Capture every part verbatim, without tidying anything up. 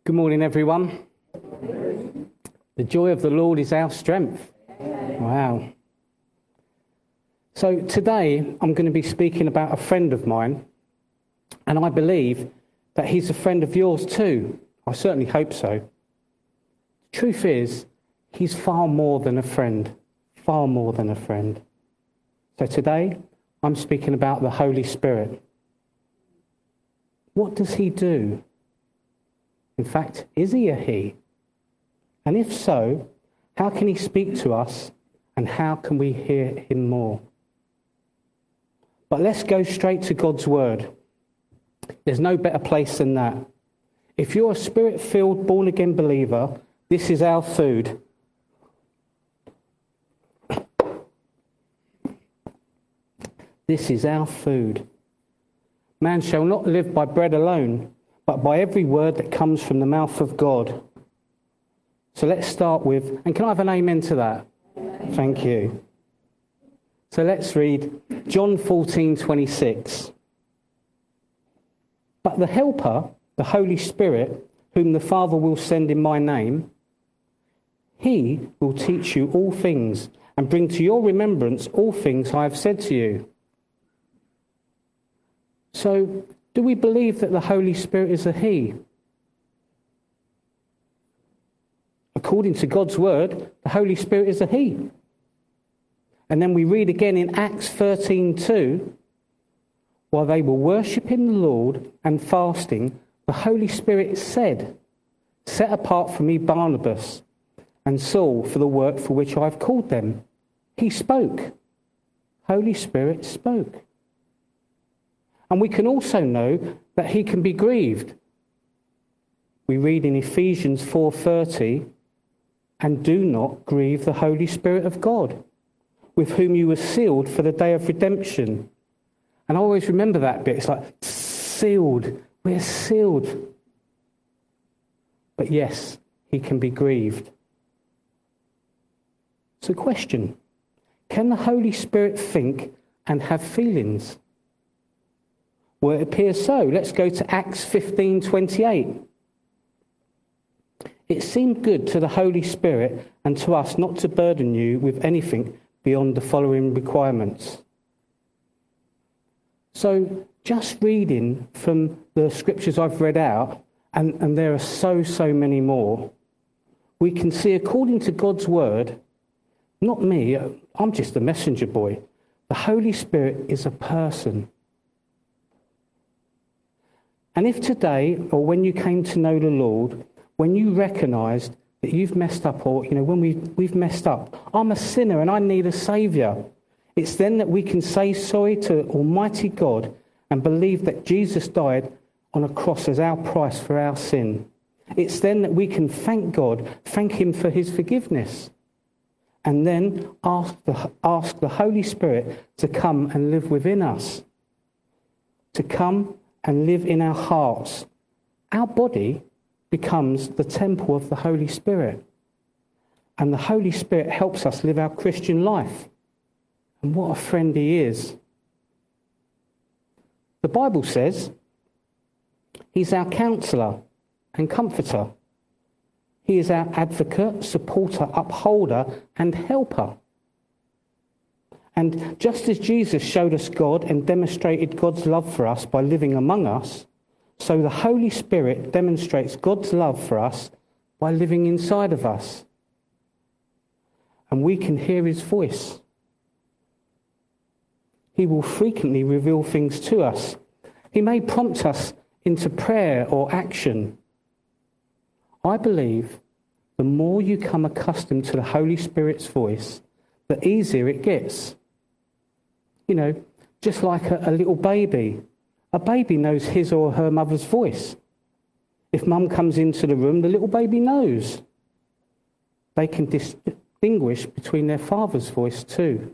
Good morning, everyone. The joy of the Lord is our strength. Wow. So today I'm going to be speaking about a friend of mine, and I believe that he's a friend of yours too. I certainly hope so. The truth is, he's far more than a friend, far more than a friend. So today I'm speaking about the Holy Spirit. What does he do? In fact, is he a he? And if so, how can he speak to us and how can we hear him more? But let's go straight to God's word. There's no better place than that. If you're a spirit-filled, born-again believer, this is our food. This is our food. Man shall not live by bread alone, but by every word that comes from the mouth of God. So let's start with, and can I have an amen to that? Amen. Thank you. So let's read John fourteen twenty-six. But the Helper, the Holy Spirit, whom the Father will send in my name, he will teach you all things and bring to your remembrance all things I have said to you. So, do we believe that the Holy Spirit is a he? According to God's word, the Holy Spirit is a he. And then we read again in Acts thirteen two, while they were worshipping the Lord and fasting, the Holy Spirit said, "Set apart for me Barnabas and Saul for the work for which I have called them." He spoke. Holy Spirit spoke. And we can also know that he can be grieved. We read in Ephesians four thirty, "And do not grieve the Holy Spirit of God, with whom you were sealed for the day of redemption." And I always remember that bit. It's like, sealed. We're sealed. But yes, he can be grieved. So question, can the Holy Spirit think and have feelings? Well, it appears so. Let's go to Acts fifteen twenty-eight. "It seemed good to the Holy Spirit and to us not to burden you with anything beyond the following requirements." So just reading from the scriptures I've read out, and, and there are so, so many more, we can see according to God's word, not me, I'm just a messenger boy, the Holy Spirit is a person. And if today, or when you came to know the Lord, when you recognised that you've messed up, or, you know, when we, we've messed up, I'm a sinner and I need a saviour, it's then that we can say sorry to Almighty God and believe that Jesus died on a cross as our price for our sin. It's then that we can thank God, thank him for his forgiveness, and then ask the, ask the Holy Spirit to come and live within us, to come and live in our hearts. Our body becomes the temple of the Holy Spirit. And the Holy Spirit helps us live our Christian life. And what a friend he is. The Bible says he's our counsellor and comforter. He is our advocate, supporter, upholder, and helper. And just as Jesus showed us God and demonstrated God's love for us by living among us, so the Holy Spirit demonstrates God's love for us by living inside of us. And we can hear his voice. He will frequently reveal things to us. He may prompt us into prayer or action. I believe the more you come accustomed to the Holy Spirit's voice, the easier it gets. You know, just like a, a little baby. A baby knows his or her mother's voice. If mum comes into the room, the little baby knows. They can distinguish between their father's voice too.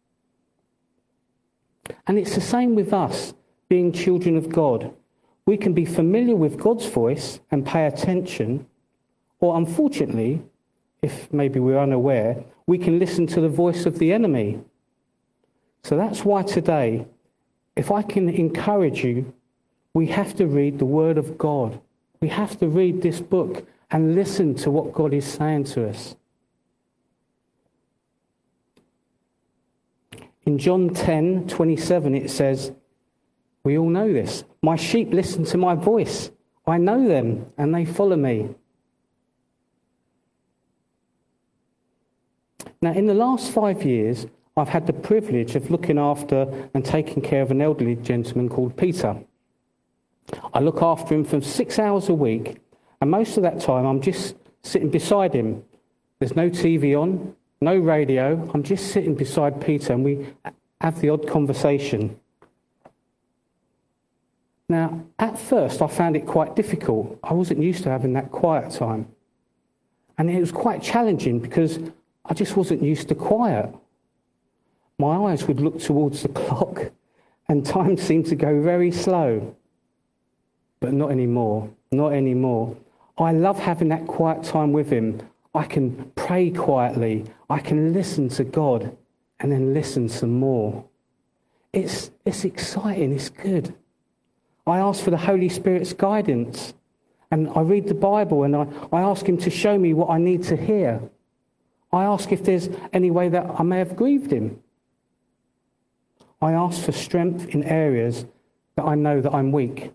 And it's the same with us, being children of God. We can be familiar with God's voice and pay attention, or unfortunately, if maybe we're unaware, we can listen to the voice of the enemy. So that's why today, if I can encourage you, we have to read the Word of God. We have to read this book and listen to what God is saying to us. In John ten twenty-seven it says, we all know this, my sheep listen to my voice. I know them and they follow me. Now, in the last five years, I've had the privilege of looking after and taking care of an elderly gentleman called Peter. I look after him for six hours a week, and most of that time I'm just sitting beside him. There's no T V on, no radio. I'm just sitting beside Peter, and we have the odd conversation. Now, at first, I found it quite difficult. I wasn't used to having that quiet time. And it was quite challenging because I just wasn't used to quiet. My eyes would look towards the clock, and time seemed to go very slow. But not anymore, not anymore. I love having that quiet time with him. I can pray quietly. I can listen to God and then listen some more. It's, it's exciting, it's good. I ask for the Holy Spirit's guidance, and I read the Bible, and I, I ask him to show me what I need to hear. I ask if there's any way that I may have grieved him. I ask for strength in areas that I know that I'm weak.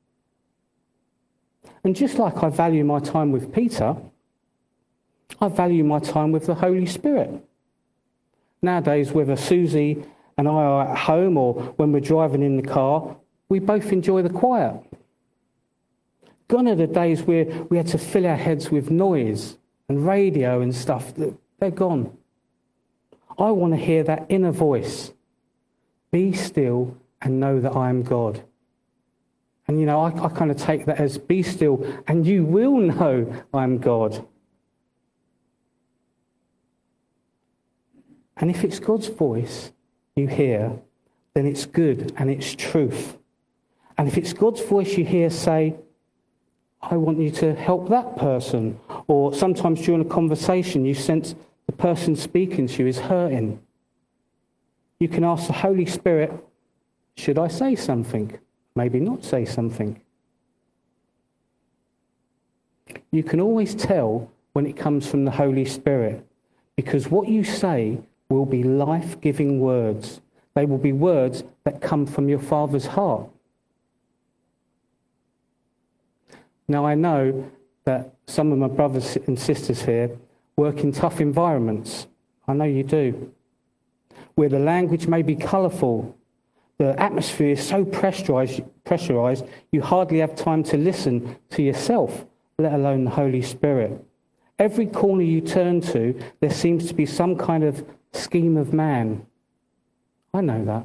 And just like I value my time with Peter, I value my time with the Holy Spirit. Nowadays, whether Susie and I are at home or when we're driving in the car, we both enjoy the quiet. Gone are the days where we had to fill our heads with noise and radio and stuff. They're gone. I want to hear that inner voice. Be still and know that I am God. And, you know, I, I kind of take that as be still and you will know I am God. And if it's God's voice you hear, then it's good and it's truth. And if it's God's voice you hear say, I want you to help that person, or sometimes during a conversation you sense the person speaking to you is hurting, you can ask the Holy Spirit, should I say something? Maybe not say something. You can always tell when it comes from the Holy Spirit, because what you say will be life-giving words. They will be words that come from your Father's heart. Now, I know that some of my brothers and sisters here work in tough environments. I know you do. Where the language may be colourful, the atmosphere is so pressurised, pressurised, you hardly have time to listen to yourself, let alone the Holy Spirit. Every corner you turn to, there seems to be some kind of scheme of man. I know that.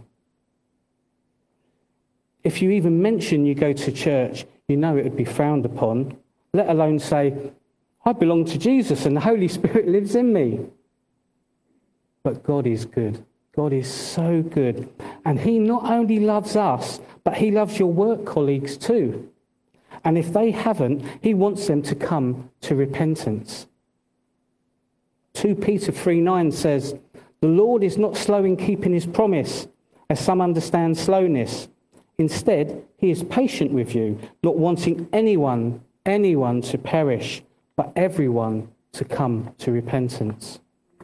If you even mention you go to church, you know it would be frowned upon, let alone say, I belong to Jesus and the Holy Spirit lives in me. But God is good. God is so good. And he not only loves us, but he loves your work colleagues too. And if they haven't, he wants them to come to repentance. Second Peter three nine says, the Lord is not slow in keeping his promise, as some understand slowness. Instead, he is patient with you, not wanting anyone, anyone to perish, but everyone to come to repentance.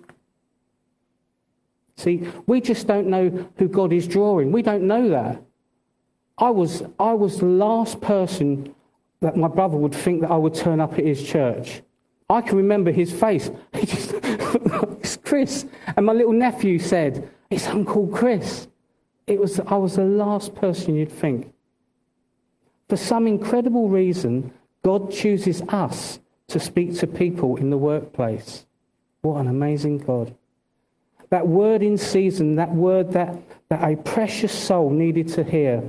See, we just don't know who God is drawing. We don't know that. I was, I was the last person that my brother would think that I would turn up at his church. I can remember his face. He just, it's Chris. And my little nephew said, it's Uncle Chris. It was, I was the last person you'd think. For some incredible reason, God chooses us to speak to people in the workplace. What an amazing God. That word in season, that word that, that a precious soul needed to hear.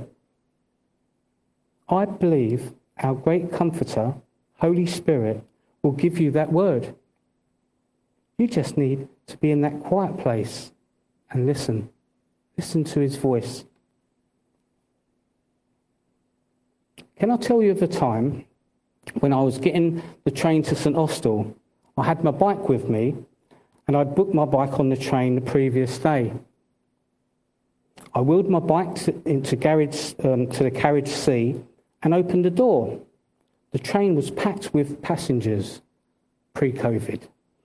I believe our great comforter, Holy Spirit, will give you that word. You just need to be in that quiet place and listen. Listen to his voice. Can I tell you of a time when I was getting the train to St Austell? I had my bike with me, and I'd booked my bike on the train the previous day. I wheeled my bike to, into garage, um, to the carriage C and opened the door. The train was packed with passengers pre-COVID.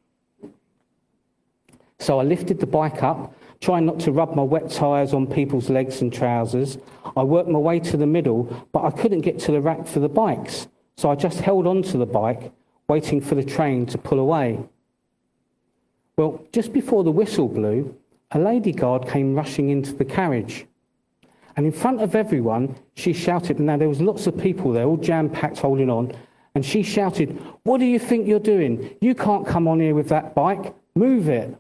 So I lifted the bike up, trying not to rub my wet tyres on people's legs and trousers. I worked my way to the middle, but I couldn't get to the rack for the bikes. So I just held on to the bike, waiting for the train to pull away. Well, just before the whistle blew, a lady guard came rushing into the carriage. And in front of everyone, she shouted, now there was lots of people there, all jam-packed holding on, and she shouted, "What do you think you're doing? You can't come on here with that bike. Move it."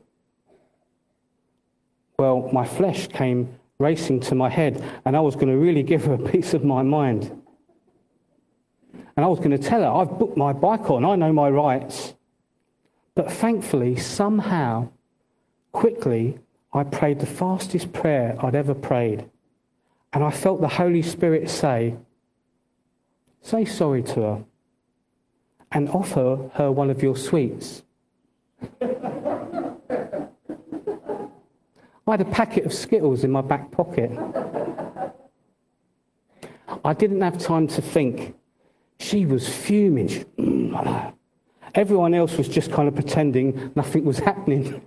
Well, my flesh came racing to my head, and I was going to really give her a piece of my mind. And I was going to tell her, I've booked my bike on, I know my rights. But thankfully, somehow, quickly, I prayed the fastest prayer I'd ever prayed. And I felt the Holy Spirit say, say sorry to her and offer her one of your sweets. I had a packet of Skittles in my back pocket. I didn't have time to think. She was fuming. Everyone else was just kind of pretending nothing was happening.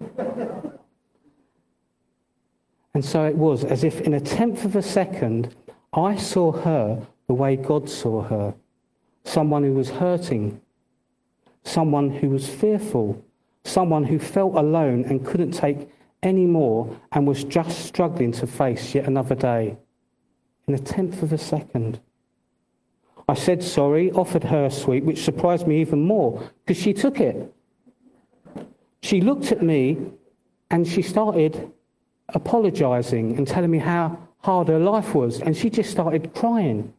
And so it was as if in a tenth of a second, I saw her the way God saw her. Someone who was hurting. Someone who was fearful. Someone who felt alone and couldn't take any more and was just struggling to face yet another day. In a tenth of a second. I said sorry, offered her a sweet, which surprised me even more, because she took it. She looked at me and she started apologising and telling me how hard her life was, and she just started crying.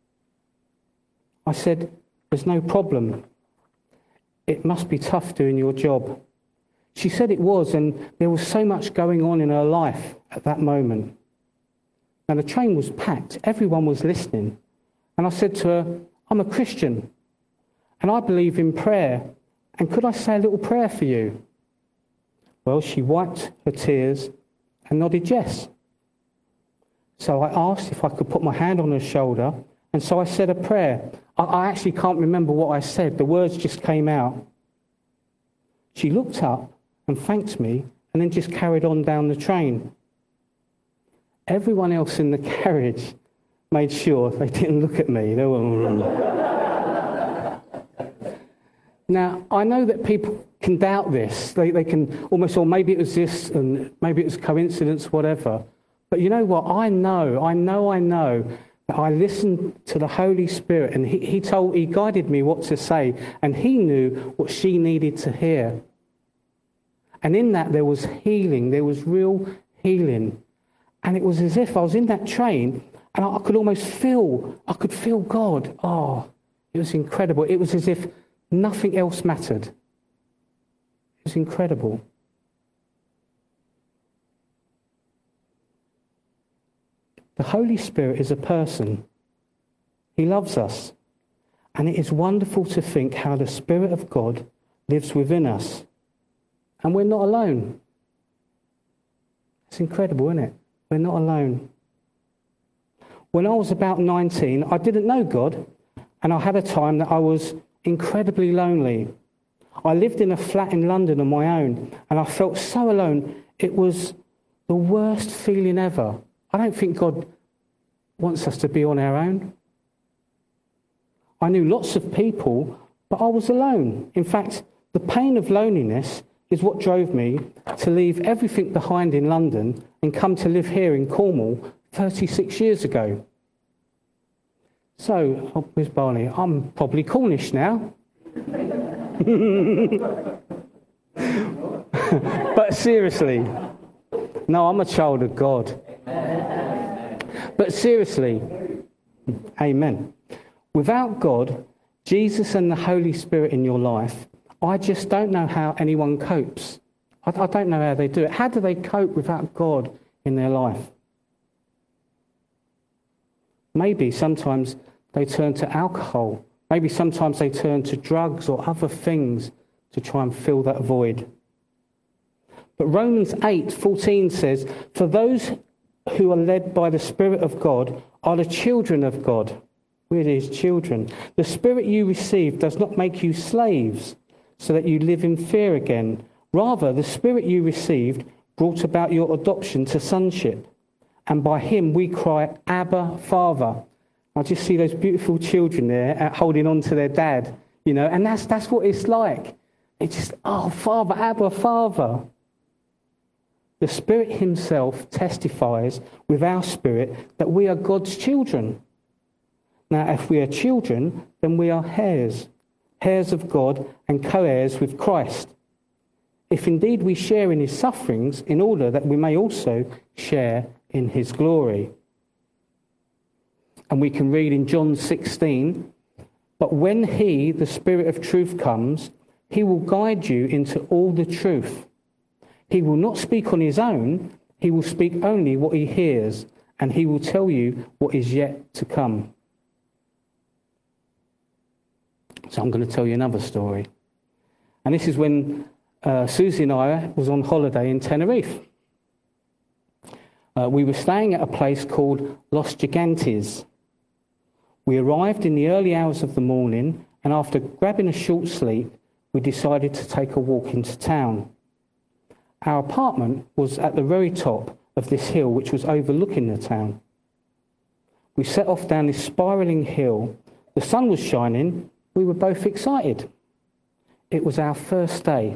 I said, "There's no problem. It must be tough doing your job." She said it was, and there was so much going on in her life at that moment. And the train was packed. Everyone was listening. And I said to her, "I'm a Christian, and I believe in prayer. And could I say a little prayer for you?" Well, she wiped her tears and nodded yes. So I asked if I could put my hand on her shoulder, and so I said a prayer. I, I actually can't remember what I said. The words just came out. She looked up and thanked me, and then just carried on down the train. Everyone else in the carriage made sure they didn't look at me. They were... Now, I know that people can doubt this. They, they can almost, or maybe it was this, and maybe it was coincidence, whatever. But you know what? I know, I know, I know that I listened to the Holy Spirit, and he, he told, he guided me what to say, and he knew what she needed to hear. And in that, there was healing. There was real healing. And it was as if I was in that train, and I could almost feel, I could feel God. Oh, it was incredible. It was as if nothing else mattered. It was incredible. The Holy Spirit is a person. He loves us. And it is wonderful to think how the Spirit of God lives within us. And we're not alone. It's incredible, isn't it? We're not alone. When I was about nineteen, I didn't know God, and I had a time that I was incredibly lonely. I lived in a flat in London on my own, and I felt so alone. It was the worst feeling ever. I don't think God wants us to be on our own. I knew lots of people, but I was alone. In fact, the pain of loneliness is what drove me to leave everything behind in London and come to live here in Cornwall thirty-six years ago. So, oh, Miz Barney, I'm probably Cornish now. But seriously, no, I'm a child of God. But seriously, amen. Without God, Jesus and the Holy Spirit in your life, I just don't know how anyone copes. I, I don't know how they do it. How do they cope without God in their life? Maybe sometimes they turn to alcohol. Maybe sometimes they turn to drugs or other things to try and fill that void. But Romans eight fourteen says, "For those who are led by the Spirit of God are the children of God." We're his children. The Spirit you received does not make you slaves so that you live in fear again. Rather, the Spirit you received brought about your adoption to sonship. And by him we cry, Abba, Father. I just see those beautiful children there holding on to their dad, you know, and that's that's what it's like. It's just, oh, Father, Abba, Father. The Spirit himself testifies with our spirit that we are God's children. Now, if we are children, then we are heirs, heirs of God and co-heirs with Christ. If indeed we share in his sufferings, in order that we may also share in his glory. And we can read in John sixteen, but when he, the Spirit of truth, comes, he will guide you into all the truth. He will not speak on his own, he will speak only what he hears, and he will tell you what is yet to come. So I'm going to tell you another story. And this is when uh, Susie and I was on holiday in Tenerife. Uh, we were staying at a place called Los Gigantes. We arrived in the early hours of the morning, and after grabbing a short sleep, we decided to take a walk into town. Our apartment was at the very top of this hill, which was overlooking the town. We set off down this spiralling hill. The sun was shining. We were both excited. It was our first day.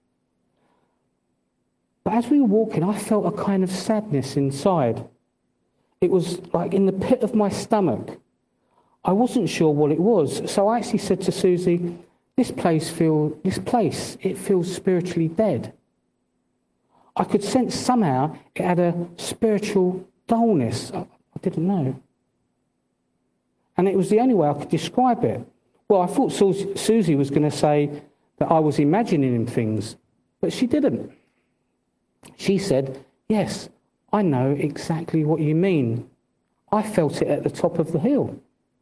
But as we were walking, I felt a kind of sadness inside. It was like in the pit of my stomach. I wasn't sure what it was, so I actually said to Susie, this place feel, this place, it feels spiritually dead. I could sense somehow it had a spiritual dullness. I didn't know. And it was the only way I could describe it. Well, I thought Susie was going to say that I was imagining things, but she didn't. She said, yes, I know exactly what you mean. I felt it at the top of the hill.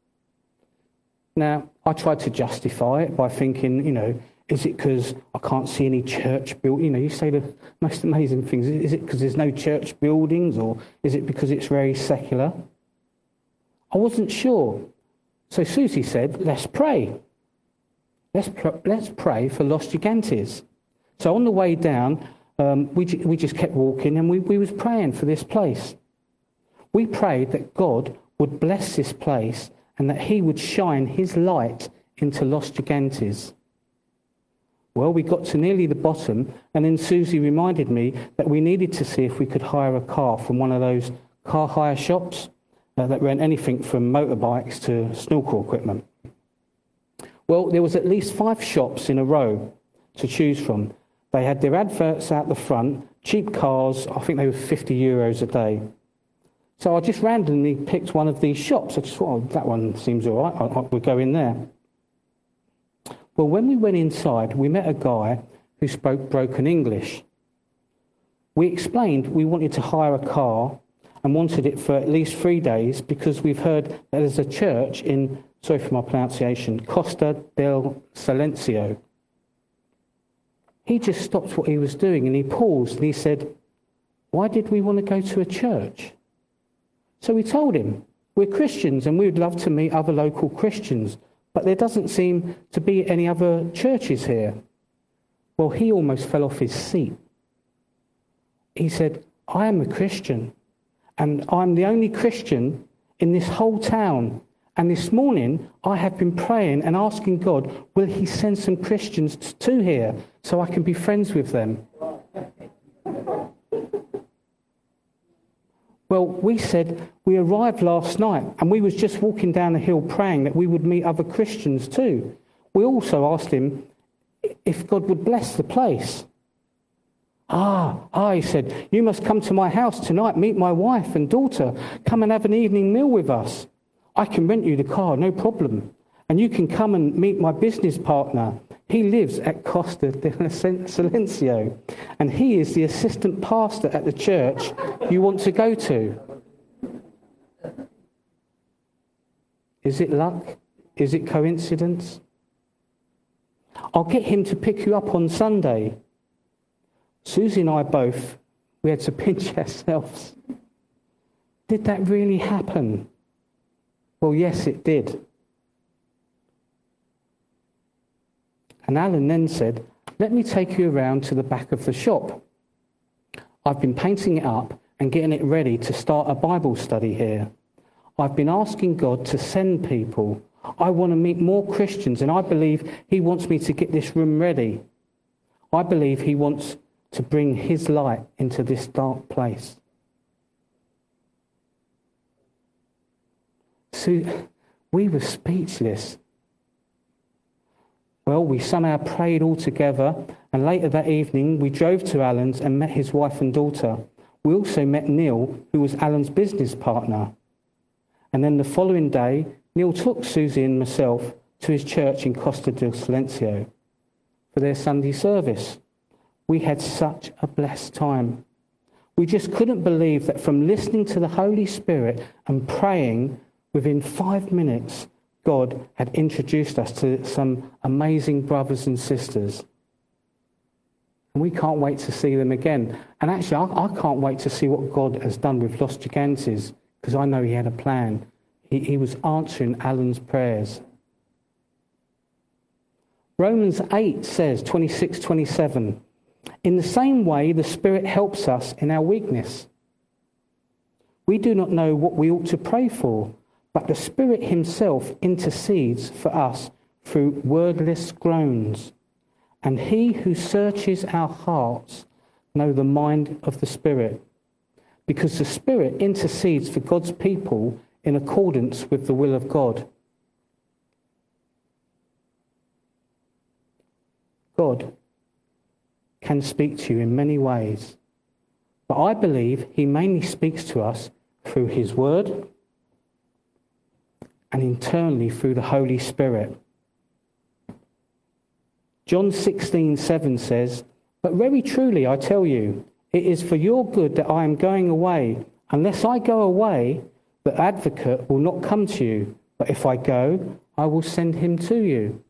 Now, I tried to justify it by thinking, you know, is it because I can't see any church build? You know, you say the most amazing things. Is it because there's no church buildings, or is it because it's very secular? I wasn't sure. So Susie said, let's pray. Let's, pr- let's pray for Los Gigantes. So on the way down, um, we, j- we just kept walking, and we, we was praying for this place. We prayed that God would bless this place and that he would shine his light into Los Gigantes. Well, we got to nearly the bottom, and then Susie reminded me that we needed to see if we could hire a car from one of those car hire shops uh, that rent anything from motorbikes to snorkel equipment. Well, there was at least five shops in a row to choose from. They had their adverts out the front, cheap cars, I think they were fifty euros a day. So I just randomly picked one of these shops. I just thought, oh, that one seems all right, I, I, we'll go in there. Well, when we went inside, we met a guy who spoke broken English. We explained we wanted to hire a car and wanted it for at least three days because we've heard that there's a church in, sorry for my pronunciation, Costa del Silencio. He just stopped what he was doing and he paused and he said, why did we want to go to a church? So we told him, we're Christians and we would love to meet other local Christians, but there doesn't seem to be any other churches here. Well, he almost fell off his seat. He said, I am a Christian, and I'm the only Christian in this whole town. And this morning, I have been praying and asking God, will he send some Christians to here so I can be friends with them? Well, we said we arrived last night and we was just walking down the hill praying that we would meet other Christians too. We also asked him if God would bless the place. Ah, ah, he said, you must come to my house tonight, meet my wife and daughter, come and have an evening meal with us. I can rent you the car, no problem. And you can come and meet my business partner. He lives at Costa del Silencio, and he is the assistant pastor at the church you want to go to. Is it luck? Is it coincidence? I'll get him to pick you up on Sunday. Susie and I both, we had to pinch ourselves. Did that really happen? Well, yes, it did. And Alan then said, let me take you around to the back of the shop. I've been painting it up and getting it ready to start a Bible study here. I've been asking God to send people. I want to meet more Christians, and I believe he wants me to get this room ready. I believe he wants to bring his light into this dark place. So we were speechless. Well, we somehow prayed all together, and later that evening we drove to Alan's and met his wife and daughter. We also met Neil, who was Alan's business partner. And then the following day, Neil took Susie and myself to his church in Costa del Silencio for their Sunday service. We had such a blessed time. We just couldn't believe that from listening to the Holy Spirit and praying, within five minutes, God had introduced us to some amazing brothers and sisters. And we can't wait to see them again. And actually, I, I can't wait to see what God has done with Los Gigantes, because I know he had a plan. He, he was answering Alan's prayers. Romans eight says, twenty-six, twenty-seven, in the same way the Spirit helps us in our weakness. We do not know what we ought to pray for, but the Spirit himself intercedes for us through wordless groans. And he who searches our hearts knows the mind of the Spirit, because the Spirit intercedes for God's people in accordance with the will of God. God can speak to you in many ways, but I believe he mainly speaks to us through his word and internally through the Holy Spirit. John sixteen seven says, but very truly I tell you, it is for your good that I am going away. Unless I go away, the advocate will not come to you. But if I go, I will send him to you.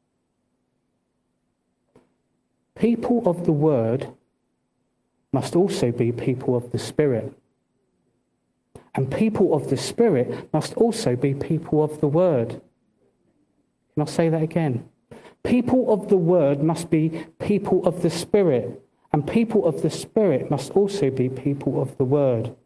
People of the word must also be people of the Spirit. And people of the Spirit must also be people of the word. Can I say that again? People of the word must be people of the Spirit. And people of the Spirit must also be people of the word.